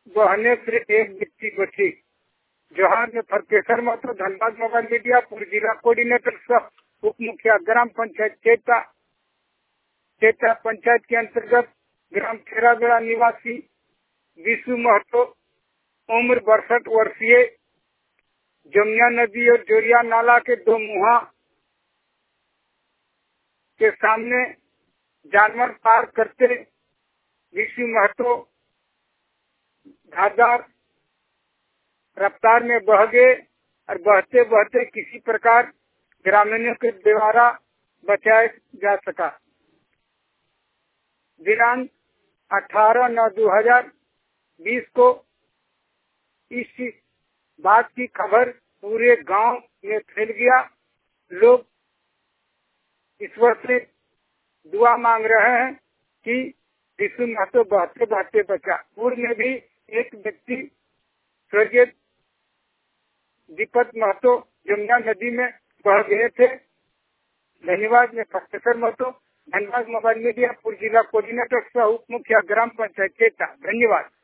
बहने से एक व्यक्ति बची। जोहार में professor Mahato, Dhanbad mobile media, पूर्व जिला कोऑर्डिनेटर सह उप मुखिया ग्राम पंचायत चेता पंचायत के अंतर्गत ग्राम खेरागड़ा निवासी विशु महतो, उम्र 62 वर्षीय, जमुना नदी और जोरिया नाला के दो मुहा के सामने जानवर पार करते विशु महतो धारदार रफ्तार में बह गए और बहते बहते किसी प्रकार ग्रामीणों के द्वारा बचाया जा सका। दिनांक 18/9/2020 को इस बात की खबर पूरे गांव में फैल गया। लोग ईश्वर से दुआ मांग रहे हैं कि विशु महतो बहते बहते बचा। पूर्व में भी एक व्यक्ति स्वर्गीय दीपक महतो जमुना नदी में बह गए थे। धन्यवाद। में professor Mahato, Dhanbad mobile media, पूर्व जिला कोऑर्डिनेटर सह उप मुखिया ग्राम पंचायत चेता। धन्यवाद।